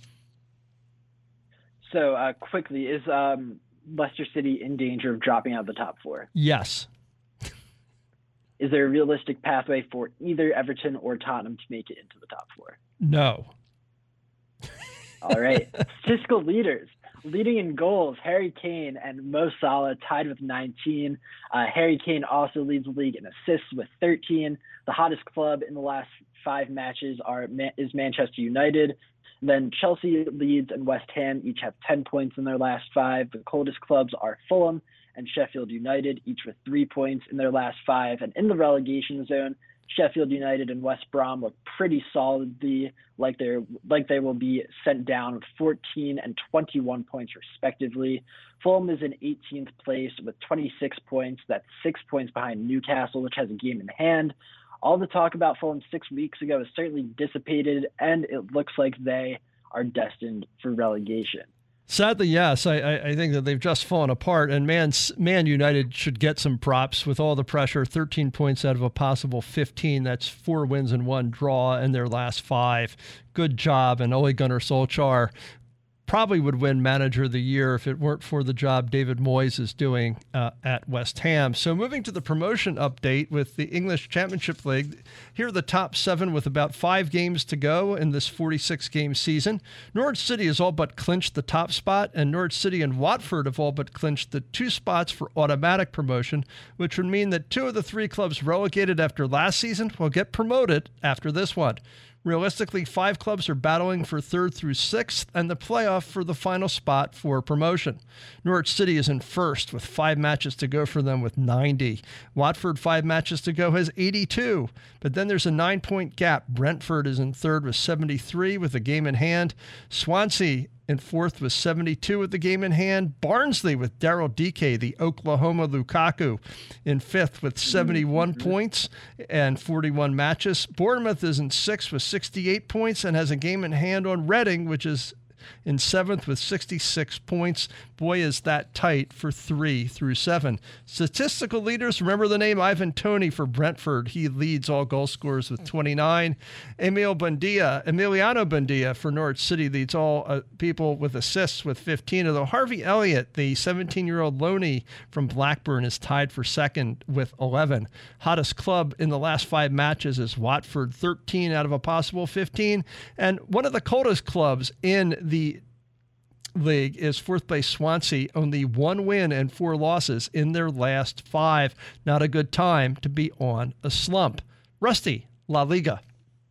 So quickly, is Leicester City in danger of dropping out of the top 4? Yes. Is there a realistic pathway for either Everton or Tottenham to make it into the top 4? No. All right. Statistical leaders. Leading in goals, Harry Kane and Mo Salah tied with 19. Harry Kane also leads the league in assists with 13. The hottest club in the last 5 matches is Manchester United. Then Chelsea, Leeds, and West Ham each have 10 points in their last 5. The coldest clubs are Fulham and Sheffield United, each with 3 points in their last 5. And in the relegation zone, Sheffield United and West Brom look pretty solidly like they will be sent down with 14 and 21 points respectively. Fulham is in 18th place with 26 points. That's 6 points behind Newcastle, which has a game in hand. All the talk about Fulham 6 weeks ago is certainly dissipated, and it looks like they are destined for relegation. Sadly, yes. I think that they've just fallen apart, and Man United should get some props with all the pressure. 13 points out of a possible 15. That's 4 wins and 1 draw in their last 5. Good job, and Ole Gunnar Solskjaer probably would win Manager of the Year if it weren't for the job David Moyes is doing at West Ham. So moving to the promotion update with the English Championship League, here are the top 7 with about 5 games to go in this 46-game season. Norwich City has all but clinched the top spot, and Norwich City and Watford have all but clinched the 2 spots for automatic promotion, which would mean that 2 of the 3 clubs relegated after last season will get promoted after this one. Realistically, 5 clubs are battling for 3rd through 6th and the playoff for the final spot for promotion. Norwich City is in 1st with 5 matches to go for them with 90. Watford, 5 matches to go, has 82. But then there's a 9-point gap. Brentford is in 3rd with 73 with a game in hand. Swansea in 4th with 72 with the game in hand. Barnsley with Daryl Dike, the Oklahoma Lukaku, in 5th with 71 points and 41 matches. Bournemouth is in 6th with 68 points and has a game in hand on Reading, which is in 7th with 66 points. Boy, is that tight for 3 through 7. Statistical leaders, remember the name Ivan Toney for Brentford. He leads all goal scorers with 29. Emiliano Buendia for Norwich City leads all people with assists with 15. Although Harvey Elliott, the 17-year-old loanee from Blackburn, is tied for 2nd with 11. Hottest club in the last 5 matches is Watford, 13 out of a possible 15. And one of the coldest clubs in the league is 4th place Swansea, only 1 win and 4 losses in their last 5. Not a good time to be on a slump. Rusty, La Liga.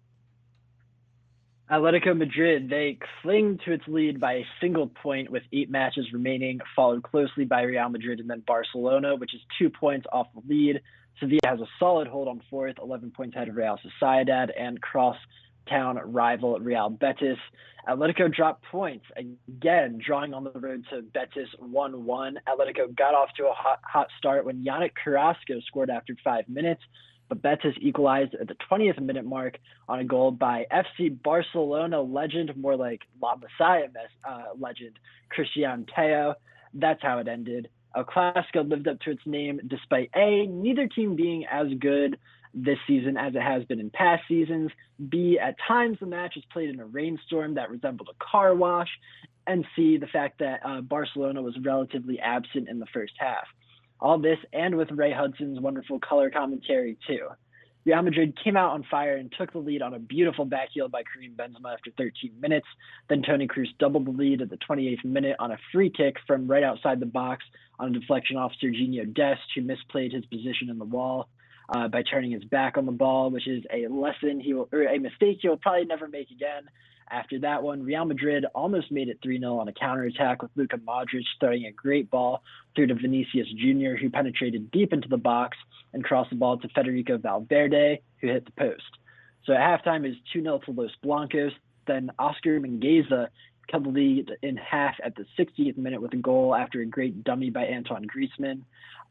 Atletico Madrid, they cling to its lead by a single point with 8 matches remaining, followed closely by Real Madrid and then Barcelona, which is 2 points off the lead. Sevilla has a solid hold on 4th, 11 points ahead of Real Sociedad and cross-town rival Real Betis. Atletico dropped points, again, drawing on the road to Betis 1-1. Atletico got off to a hot start when Yannick Carrasco scored after 5 minutes, but Betis equalized at the 20th minute mark on a goal by FC Barcelona legend, more like La Masia legend, Christian Teo. That's how it ended. El Clásico lived up to its name despite A, neither team being as good this season as it has been in past seasons, B, at times the match was played in a rainstorm that resembled a car wash, and C, the fact that Barcelona was relatively absent in the first half. All this, and with Ray Hudson's wonderful color commentary too. Real Madrid came out on fire and took the lead on a beautiful backheel by Karim Benzema after 13 minutes. Then Toni Kroos doubled the lead at the 28th minute on a free kick from right outside the box on a deflection off Serginho Dest, who misplayed his position in the wall by turning his back on the ball, which is a mistake he will probably never make again. After that one, Real Madrid almost made it 3-0 on a counterattack with Luka Modric throwing a great ball through to Vinicius Jr., who penetrated deep into the box and crossed the ball to Federico Valverde, who hit the post. So at halftime, it was 2-0 to Los Blancos. Then Oscar Mingueza cut the lead in half at the 60th minute with a goal after a great dummy by Antoine Griezmann.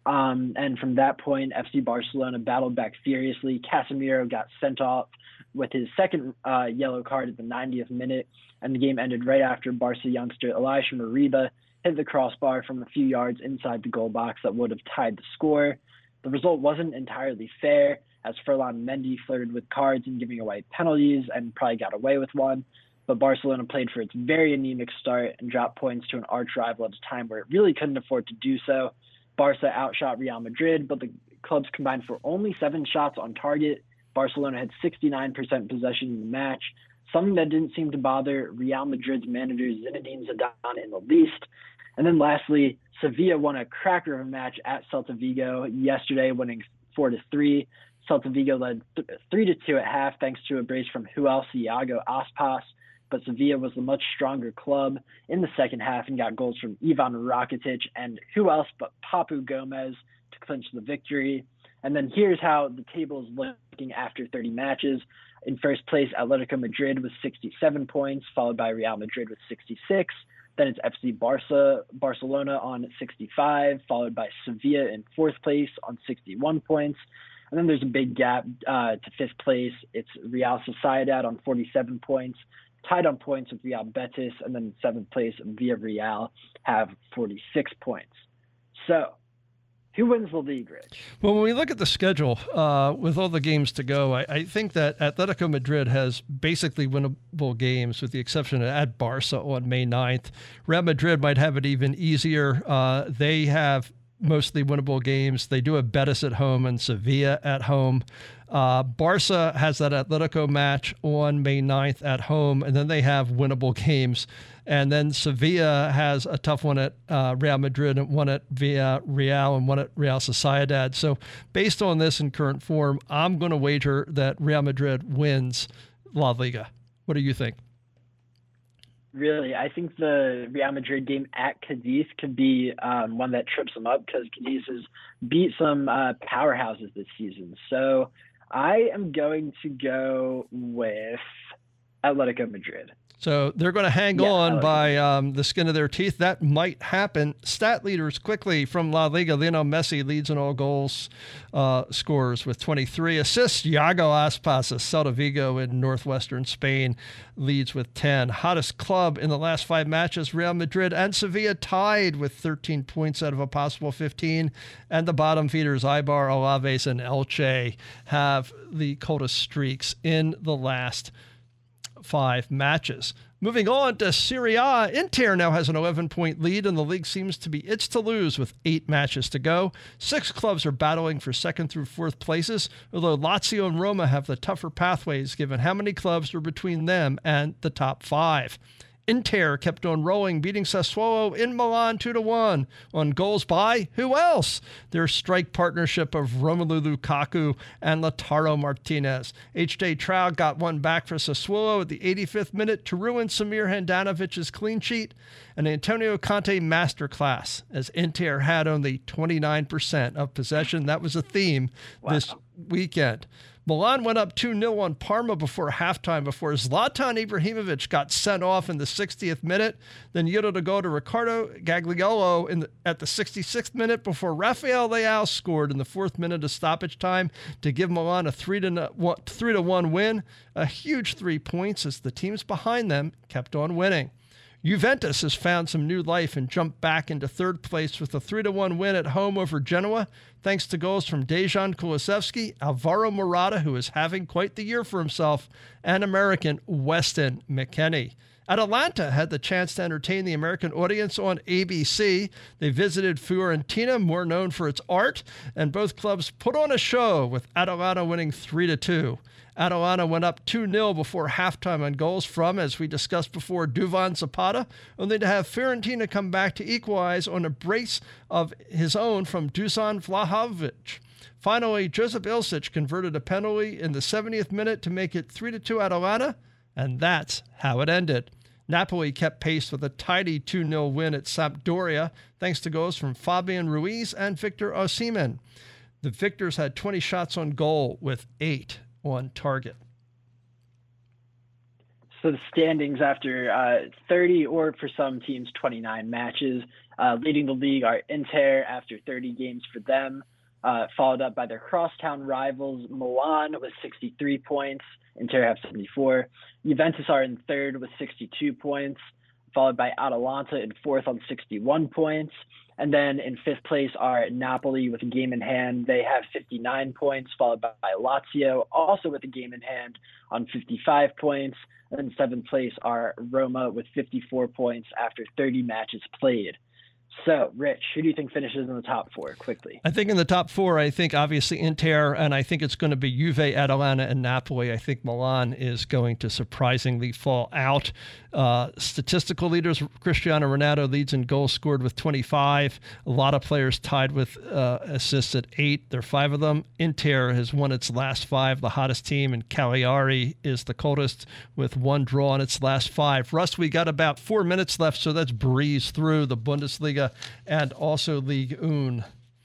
And from that point, FC Barcelona battled back furiously. Casemiro got sent off with his second yellow card at the 90th minute, and the game ended right after Barca youngster Elisha Moriba hit the crossbar from a few yards inside the goal box that would have tied the score. The result wasn't entirely fair, as Ferland Mendy flirted with cards and giving away penalties and probably got away with one. But Barcelona played for its very anemic start and dropped points to an arch rival at a time where it really couldn't afford to do so. Barca outshot Real Madrid, but the clubs combined for only 7 shots on target. Barcelona had 69% possession in the match, something that didn't seem to bother Real Madrid's manager Zinedine Zidane in the least. And then lastly, Sevilla won a cracker of a match at Celta Vigo yesterday, winning 4-3. Celta Vigo led 3-2 at half thanks to a brace from Iago Aspas, but Sevilla was the much stronger club in the second half and got goals from Ivan Rakitic and who else but Papu Gomez to clinch the victory. And then here's how the table is looking after 30 matches. In first place, Atletico Madrid with 67 points, followed by Real Madrid with 66. Then it's FC Barcelona on 65, followed by Sevilla in 4th place on 61 points. And then there's a big gap to 5th place. It's Real Sociedad on 47 points, tied on points with Real Betis, and then 7th place, Villarreal have 46 points. So, who wins the league, Rich? Well, when we look at the schedule, with all the games to go, I think that Atletico Madrid has basically winnable games, with the exception of at Barca on May 9th. Real Madrid might have it even easier. They have mostly winnable games. They do have Betis at home and Sevilla at home. Barca has that Atletico match on May 9th at home, and then they have winnable games. And then Sevilla has a tough one at Real Madrid, and one at Villarreal, and one at Real Sociedad. So based on this in current form, I'm going to wager that Real Madrid wins La Liga. What do you think? Really, I think the Real Madrid game at Cadiz could be one that trips them up because Cadiz has beat some powerhouses this season. So I am going to go with Atletico Madrid. So they're going to hang on by the skin of their teeth. That might happen. Stat leaders quickly from La Liga. Lionel Messi leads in all goals scorers with 23 assists. Iago Aspas of Celta Vigo in northwestern Spain leads with 10. Hottest club in the last 5 matches, Real Madrid and Sevilla tied with 13 points out of a possible 15. And the bottom feeders, Eibar, Alaves, and Elche, have the coldest streaks in the last 5 matches. Moving on to Serie A, Inter now has an 11-point lead, and the league seems to be it's to lose with 8 matches to go. 6 clubs are battling for 2nd through 4th places, although Lazio and Roma have the tougher pathways given how many clubs are between them and the top 5. Inter kept on rolling, beating Sassuolo in Milan 2-1 on goals by who else? Their strike partnership of Romelu Lukaku and Lautaro Martinez. H.J. Trout got one back for Sassuolo at the 85th minute to ruin Samir Handanovic's clean sheet. An Antonio Conte masterclass, as Inter had only 29% of possession. That was a theme this weekend. Milan went up 2-0 on Parma before halftime before Zlatan Ibrahimovic got sent off in the 60th minute. Then yielded a goal to Ricardo Gagliolo at the 66th minute before Rafael Leao scored in the 4th minute of stoppage time to give Milan a 3-1 win. A huge 3 points as the teams behind them kept on winning. Juventus has found some new life and jumped back into 3rd place with a 3-1 win at home over Genoa, thanks to goals from Dejan Kulusevski, Alvaro Morata, who is having quite the year for himself, and American Weston McKennie. Atalanta had the chance to entertain the American audience on ABC. They visited Fiorentina, more known for its art, and both clubs put on a show, with Atalanta winning 3-2. Atalanta went up 2-0 before halftime on goals from, as we discussed before, Duvan Zapata, only to have Fiorentina come back to equalize on a brace of his own from Dusan Vlahovic. Finally, Josip Ilicic converted a penalty in the 70th minute to make it 3-2 Atalanta, and that's how it ended. Napoli kept pace with a tidy 2-0 win at Sampdoria, thanks to goals from Fabian Ruiz and Victor Osimhen. The victors had 20 shots on goal with 8 on target. So the standings after 30, or for some teams, 29 matches. Leading the league are Inter after 30 games for them, followed up by their crosstown rivals Milan with 63 points. Inter have 74. Juventus are in 3rd with 62 points, followed by Atalanta in 4th on 61 points. And then in 5th place are Napoli with a game in hand. They have 59 points, followed by Lazio, also with a game in hand on 55 points. And in 7th place are Roma with 54 points after 30 matches played. So, Rich, who do you think finishes in the top 4 quickly? I think in the top 4, I think obviously Inter, and I think it's going to be Juve, Atalanta, and Napoli. I think Milan is going to surprisingly fall out. Statistical leaders, Cristiano Ronaldo leads in goals scored with 25. A lot of players tied with assists at 8. There are 5 of them. Inter has won its last 5, the hottest team, and Cagliari is the coldest with 1 draw in its last 5. Russ, we got about 4 minutes left, so let's breeze through the Bundesliga and also Ligue 1.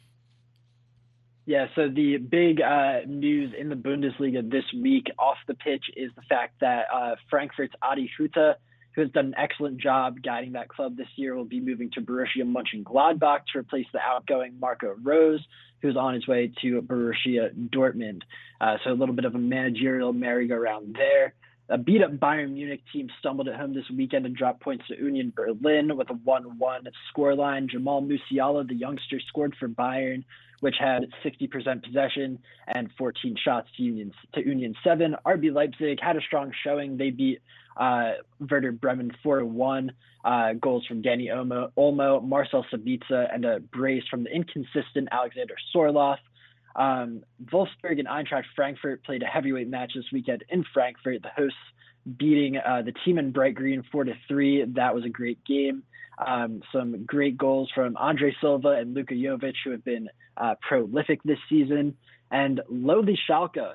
Yeah, so the big news in the Bundesliga this week off the pitch is the fact that Frankfurt's Adi Hütter, who has done an excellent job guiding that club this year, will be moving to Borussia Mönchengladbach to replace the outgoing Marco Rose, who's on his way to Borussia Dortmund. So a little bit of a managerial merry-go-round there. A beat-up Bayern Munich team stumbled at home this weekend and dropped points to Union Berlin with a 1-1 scoreline. Jamal Musiala, the youngster, scored for Bayern, which had 60% possession and 14 shots to Union 7. RB Leipzig had a strong showing. They beat Werder Bremen 4-1. Goals from Danny Olmo, Marcel Sabitzer, and a brace from the inconsistent Alexander Sorloth. Wolfsburg and Eintracht Frankfurt played a heavyweight match this weekend in Frankfurt, the hosts beating the team in bright green 4-3. That was a great game. Some great goals from Andre Silva and Luka Jovic, who have been prolific this season. And lowly Schalke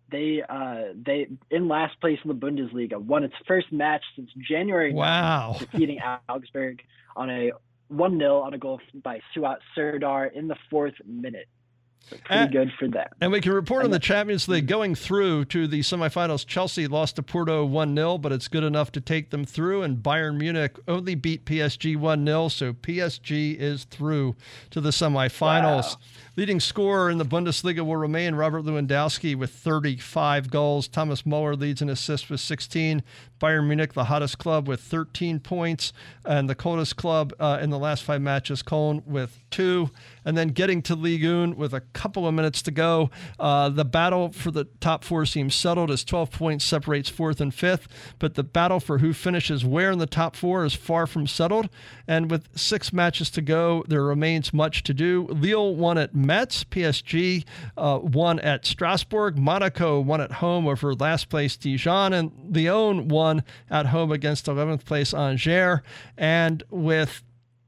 They in last place in the Bundesliga, won its first match since January 9th, defeating Augsburg on a 1-0 on a goal by Suat Serdar in the 4th minute. So pretty good for them. And we can report on the Champions League going through to the semifinals. Chelsea lost to Porto 1-0, but it's good enough to take them through. And Bayern Munich only beat PSG 1-0, so PSG is through to the semifinals. Wow. Leading scorer in the Bundesliga will remain Robert Lewandowski with 35 goals. Thomas Muller leads in assists with 16. Bayern Munich, the hottest club, with 13 points. And the coldest club in the last 5 matches, Cologne, with 2. And then getting to Ligue 1 with a couple of minutes to go. The battle for the top 4 seems settled as 12 points separates 4th and 5th. But the battle for who finishes where in the top 4 is far from settled. And with 6 matches to go, there remains much to do. Lille won at Metz. PSG won at Strasbourg. Monaco won at home over last place Dijon. And Lyon won at home against 11th place Angers. And with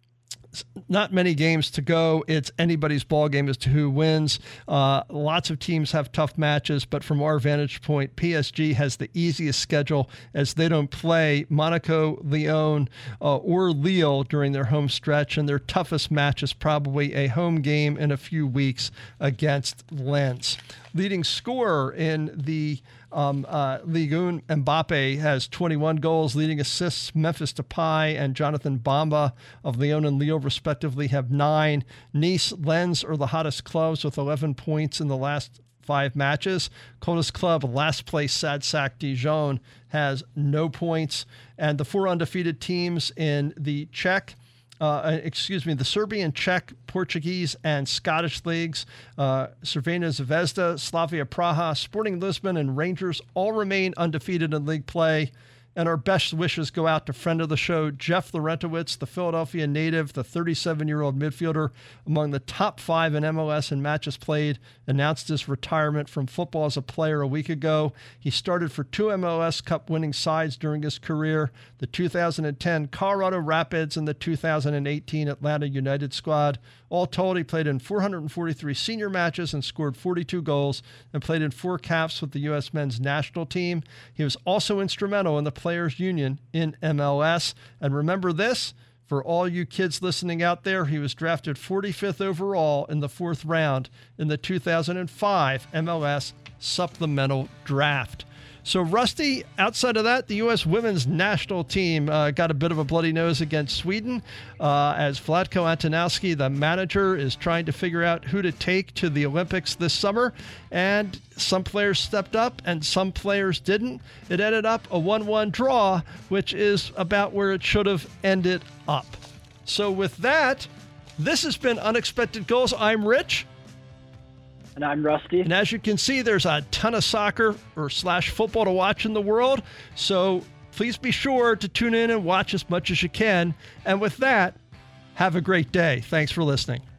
not many games to go, it's anybody's ball game as to who wins. Lots of teams have tough matches, but from our vantage point, PSG has the easiest schedule as they don't play Monaco, Lyon, or Lille during their home stretch, and their toughest match is probably a home game in a few weeks against Lens. Leading scorer in the Ligue 1, Mbappe has 21 goals. Leading assists, Memphis Depay and Jonathan Bamba of Lyon and Lille respectively have 9. Nice, Lens are the hottest clubs with 11 points in the last 5 matches. Coldest club, last place Sadsac Dijon, has no points. And the 4 undefeated teams in the the Serbian, Czech, Portuguese, and Scottish leagues, Crvena Zvezda, Slavia Praha, Sporting Lisbon, and Rangers all remain undefeated in league play. And our best wishes go out to friend of the show, Jeff Larentowicz, the Philadelphia native, the 37-year-old midfielder, among the top 5 in MLS in matches played, announced his retirement from football as a player a week ago. He started for 2 MLS Cup winning sides during his career, the 2010 Colorado Rapids and the 2018 Atlanta United squad. All told, he played in 443 senior matches and scored 42 goals and played in 4 caps with the U.S. men's national team. He was also instrumental in the Players Union in MLS. And remember this, for all you kids listening out there, he was drafted 45th overall in the 4th round in the 2005 MLS Supplemental Draft. So, Rusty, outside of that, the U.S. women's national team got a bit of a bloody nose against Sweden as Vlatko Antonowski, the manager, is trying to figure out who to take to the Olympics this summer. And some players stepped up and some players didn't. It ended up a 1-1 draw, which is about where it should have ended up. So with that, this has been Unexpected Goals. I'm Rich. And I'm Rusty. And as you can see, there's a ton of soccer or / football to watch in the world. So please be sure to tune in and watch as much as you can. And with that, have a great day. Thanks for listening.